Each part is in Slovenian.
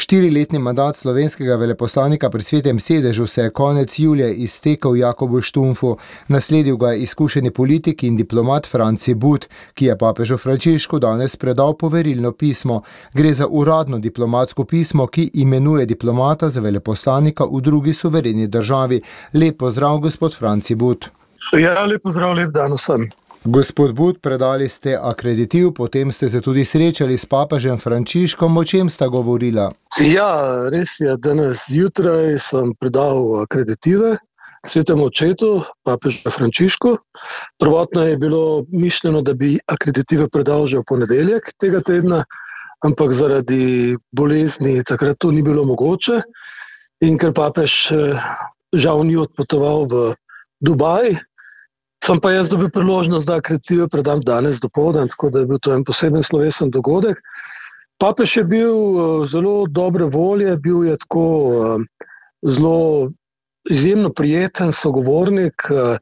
4-letni mandat slovenskega veleposlanika pri Svetem sedežu se je konec julija iztekel Jakobu Štunfu, nasledil ga je izkušeni politik in diplomat Franci But, ki je papežu Frančišku danes predal poverilno pismo. Gre za uradno diplomatsko pismo, ki imenuje diplomata za veleposlanika v drugi suvereni državi. Lep pozdrav, gospod Franci But. Ja, lep pozdrav, lep dan vsem. Gospod But, predali ste akreditiv, potem ste se tudi srečali s papežem Frančiškom. O čem sta govorila? Ja, res je, danes zjutraj sem predal akreditive Svetemu očetu, papežu Frančišku. Prvotno je bilo mišljeno, da bi akreditive predal že v ponedeljek tega tedna, ampak zaradi bolezni takrat to ni bilo mogoče. In ker papež žal ni odpotoval v Dubaj, sem pa jaz dobil priložnost, da akreditive predam danes dopoldan, tako da je bil to en poseben slovesen dogodek. Papež je bil zelo dobre volje, bil je tako zelo izjemno prijeten sogovornik,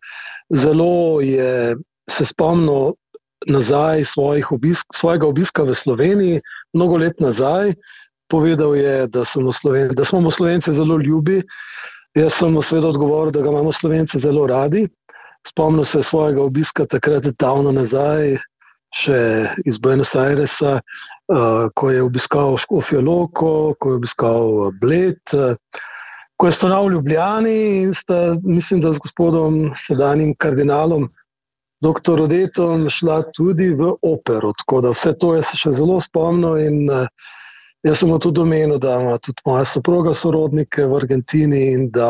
zelo je se spomnil nazaj svojega obiska v Sloveniji, mnogo let nazaj. Povedal je, da smo mu Slovence zelo ljubi. Jaz sem mu seveda odgovoril, da ga imamo Slovence zelo radi. Spomnil se svojega obiska takrat davno nazaj, še iz Buenos Airesa, ko je obiskal Škofjo Loko, ko je obiskal Bled, ko je stanovil v Ljubljani in sta, mislim, da z gospodom sedanjim kardinalom dr. Rodetom šla tudi v opero. Tako da vse to je se še zelo spomnil in jaz sem mu tudi omenil, da ima tudi moja soproga sorodnike v Argentini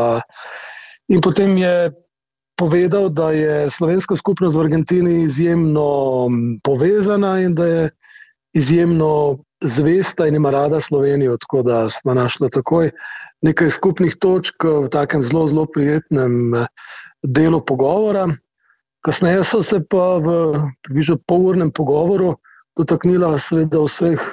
in potem je povedal, da je slovenska skupnost v Argentini izjemno povezana in da je izjemno zvesta in ima rada Slovenijo, tako da smo našli takoj nekaj skupnih točk v takem zelo, zelo prijetnem delu pogovora. Kasneje so se pa v približno polurnem pogovoru dotaknila seveda vseh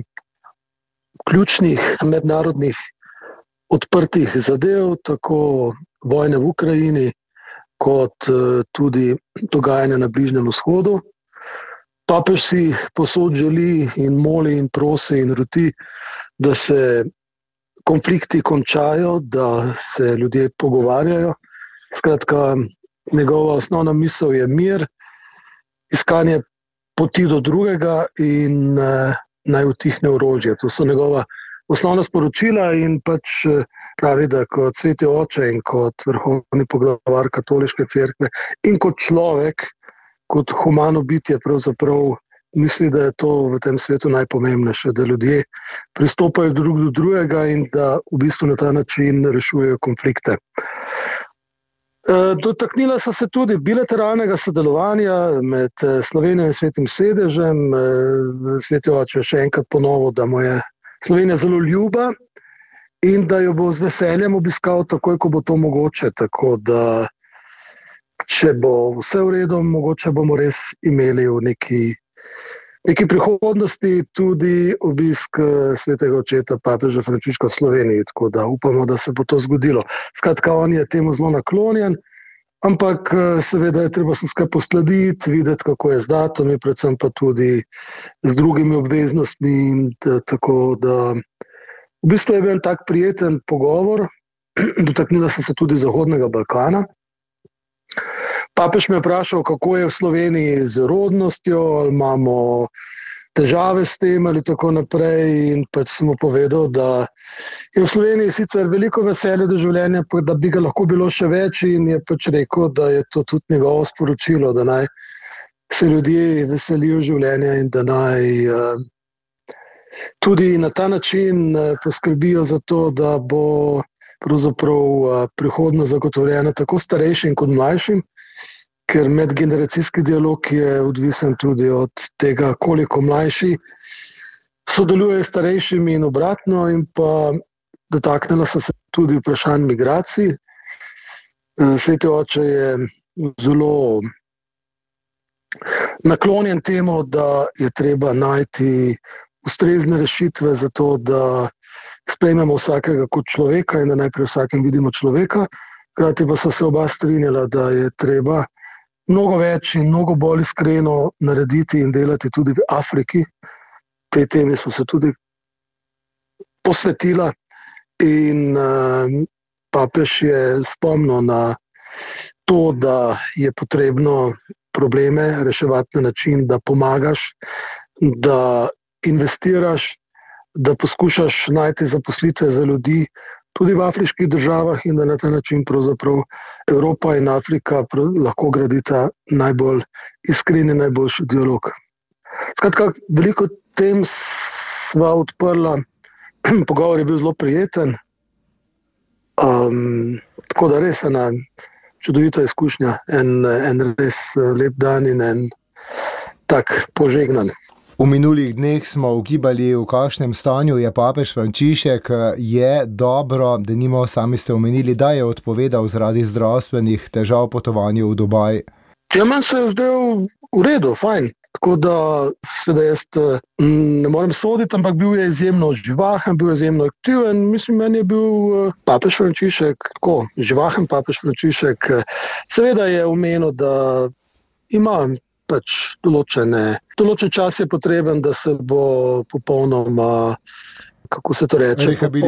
ključnih mednarodnih odprtih zadev, tako vojne v Ukrajini, kot tudi dogajanja na Bližnjem vzhodu. Papež si povsod želi in moli in prosi in roti, da se konflikti končajo, da se ljudje pogovarjajo. Skratka, njegova osnovna misel je mir, iskanje poti do drugega in naj utihne orožje. To so njegova osnovna sporočila in pač pravi, da kot sveti oče in kot vrhovni poglavar katoliške cerkve in kot človek, kot humano bitje pravzaprav misli, da je to v tem svetu najpomembnejše, da ljudje pristopajo drug do drugega in da v bistvu na ta način rešujejo konflikte. Dotaknila so se tudi bilateralnega sodelovanja med Slovenijo in Svetim sedežem. Sveti oče še enkrat ponovil, da mu je Slovenija zelo ljuba in da jo bo z veseljem obiskal takoj, ko bo to mogoče. Tako da, če bo vse v redu, mogoče bomo res imeli v neki prihodnosti tudi obisk svetega očeta papeža Frančiška v Sloveniji. Tako da upamo, da se bo to zgodilo. Skratka, on je temu zelo naklonjen, ampak seveda je treba se skupaj posladiti, videti, kako je z datumi, predvsem pa tudi z drugimi obveznostmi. Tako da v bistvu je bil tak prijeten pogovor. Dotaknila se tudi Zahodnega Balkana. Papež me je vprašal, kako je v Sloveniji z rodnostjo, ali imamo težave s tem ali tako naprej, in pač sem mu povedal, da je v Sloveniji sicer veliko veselja do življenja, da bi ga lahko bilo še več, in je pač rekel, da je to tudi njegovo sporočilo, da naj se ljudje veselijo življenja in da naj tudi na ta način poskrbijo za to, da bo pravzaprav prihodnost zagotovljena tako starejšim kot mlajšim, ker medgeneracijski dialog je odvisen tudi od tega, koliko mlajši sodelujejo s starejšimi in obratno, in pa dotaknila so se tudi vprašanj migracij. Sveti oče je zelo naklonjen temu, da je treba najti ustrezne rešitve za to, da sprejmemo vsakega kot človeka in da najprej vsakem vidimo človeka. Hkrati pa so se oba strinjala, da je treba mnogo več in mnogo bolj iskreno narediti in delati tudi v Afriki. Tej temi smo se tudi posvetila in papež je spomnil na to, da je potrebno probleme reševati na način, da pomagaš, da investiraš, da poskušaš najti zaposlitve za ljudi tudi v afriških državah in da na ta način pravzaprav Evropa in Afrika lahko gradita najbolj iskreni, najboljši dialog. Skratka, veliko tem sva odprla, pogovor je bil zelo prijeten, tako da res ena čudovita izkušnja, en res lep dan in en tak požegnan. V minulih dneh smo ugibali, v kakšnem stanju je papež Frančišek. Je dobro, denimo sami ste omenili, da je odpovedal zaradi zdravstvenih težav potovanju v Dubaj? Ja, meni se je zdel v redu, fajn. Tako da seveda jaz ne morem soditi, ampak bil je izjemno živahen, bil je izjemno aktiven. Mislim, meni je bil papež Frančišek tako živahen papež Frančišek. Seveda je omenil, da ima pač določen čas je potreben, da se bo popolnoma, kako se to reče,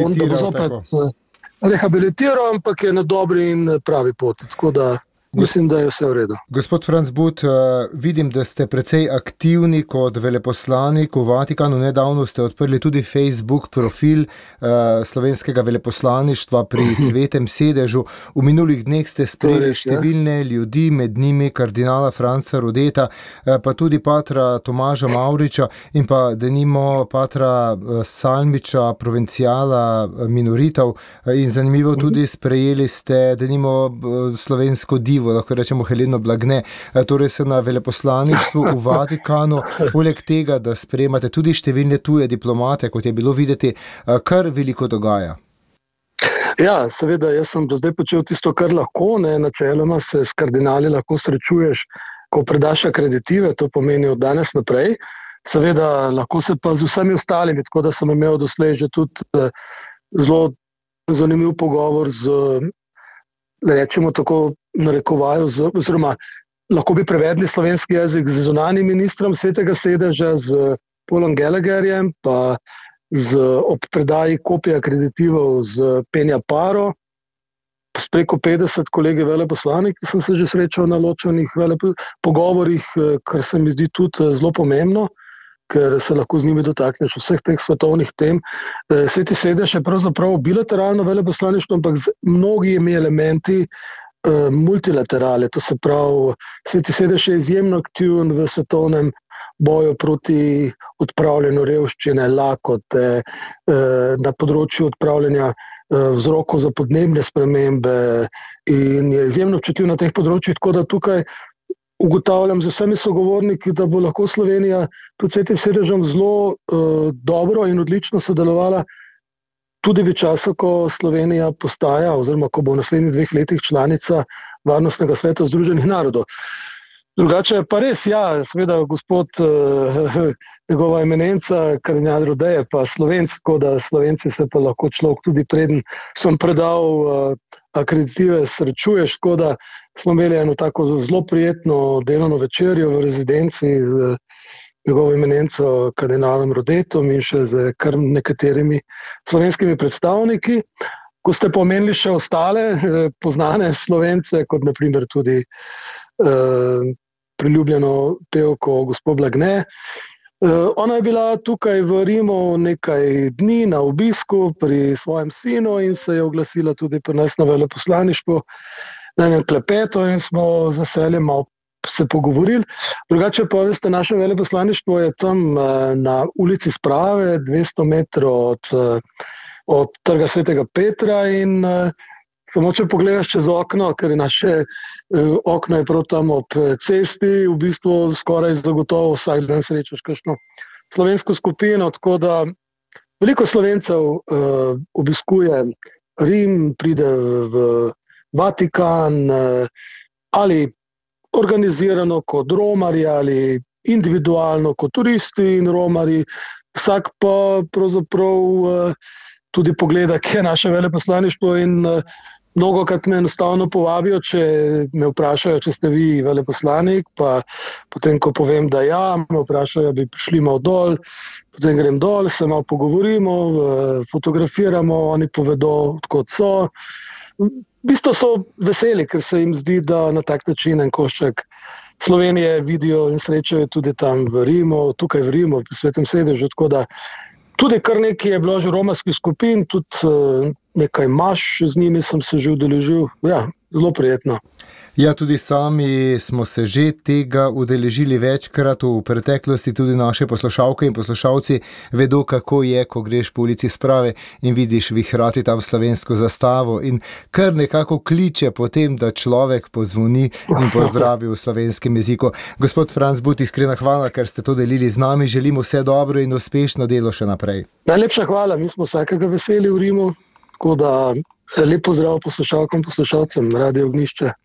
rehabilitiral, ampak je na dobri in pravi poti. Tako da mislim, da je vse v redu. Gospod Franc But, vidim, da ste precej aktivni kot veleposlanik v Vatikanu. Nedavno ste odprli tudi Facebook profil slovenskega veleposlaništva pri Svetem sedežu. V minulih dneh ste sprejeli številne ljudi, med njimi kardinala Franca Rodeta, pa tudi patra Tomaža Mavriča in pa denimo patra Salmiča, provincijala minoritov. In zanimivo tudi sprejeli ste denimo slovensko divo, lahko rečemo Heleno Blagne. Torej se na veleposlaništvu v Vatikanu, poleg tega, da sprejemate tudi številne tuje diplomate, kot je bilo videti, kar veliko dogaja. Ja, seveda, jaz sem do zdaj počel tisto, kar lahko, načeloma se s kardinali lahko srečuješ, ko predaš akreditive, to pomeni od danes naprej. Seveda, lahko se pa z vsemi ostalimi, tako da sem imel doslej že tudi zelo zanimiv pogovor z, rečemo tako, narekovaju, oziroma lahko bi prevedli slovenski jezik z zunanjim ministrom Svetega sedeža, z Paulom Gallagherjem, pa ob predaji kopije akreditivov z Penja Paro, s preko 50 kolegi veleposlaniki sem se že srečal na ločenih pogovorih, kar se mi zdi tudi zelo pomembno, ker se lahko z njimi dotakneš vseh teh svetovnih tem. Sveti sedež je pravzaprav bilateralno veleposlaništvo, ampak z mnogimi elementi multilaterale, to se pravi, Sveti sedež je izjemno aktiven v svetovnem boju proti odpravljanju revščine, lakote, na področju odpravljanja vzrokov za podnebne spremembe in je izjemno občutljiv na teh področjih, tako da tukaj ugotavljam z vsemi sogovorniki, da bo lahko Slovenija tudi Svetim sedežem zelo dobro in odlično sodelovala tudi v času, ko Slovenija postaja, oziroma ko bo v naslednjih 2 letih članica Varnostnega sveta Združenih narodov. Drugače pa res, ja, seveda gospod, njegova eminenca, kardinal Rode je pa Slovenc, tako da Slovenci se pa lahko človek tudi preden sem predal akreditive srečuješ, tako da smo imeli eno tako zelo prijetno delovno večerjo v rezidenci z njegovo eminenco kardinalom Rodetom in še z kar nekaterimi slovenskimi predstavniki. Ko ste pomenili še ostale poznane Slovence, kot naprimer tudi priljubljeno pevko gospod Blagne. Ona je bila tukaj v Rimu nekaj dni na obisku pri svojem sinu in se je oglasila tudi pri nas na veleposlaništvu na enem klepetu in smo z veseljem malo se pogovorili. Drugače pa veste, naše veleposlaništvo je tam na ulici Sprave, 200 metrov od Trga Svetega Petra in samo če pogledaš čez okno, ker je naše okno je prav tam ob cesti, v bistvu skoraj zagotovo vsak dan srečaš kakšno slovensko skupino, tako da veliko Slovencev obiskuje Rim, pride v Vatikan ali organizirano kot romarji ali individualno kot turisti in romarji. Vsak pa pravzaprav tudi pogleda, kje je naše veleposlaništvo in Mnogokrat me enostavno povabijo, če me vprašajo, če ste vi veleposlanik, pa potem, ko povem, da ja, me vprašajo, da bi prišli malo dol, potem grem dol, se malo pogovorimo, fotografiramo, oni povedo, odkot so. V bistvu so veseli, ker se jim zdi, da na tak način en košček Slovenije vidijo in srečajo tudi tam v Rimu, tukaj v Rimu, pri Svetem sedežu, tako da tudi kar nekaj je bilo že romarskih skupin, tudi nekaj maš z njimi sem se že udeležil. Ja, zelo prijetno. Ja, tudi sami smo se že tega udeležili večkrat v preteklosti, tudi naše poslušalke in poslušalci vedo, kako je, ko greš po ulici Sprave in vidiš vihrati tam slovensko zastavo in kar nekako kliče potem, da človek pozvoni in pozdravi v slovenskem jeziku. Gospod Franc But, iskrena hvala, ker ste to delili z nami. Želimo vse dobro in uspešno delo še naprej. Najlepša hvala, mi smo vsakega veseli v Rimu, tako da lep pozdrav poslušalkam, poslušalcem Radio Ognjišče.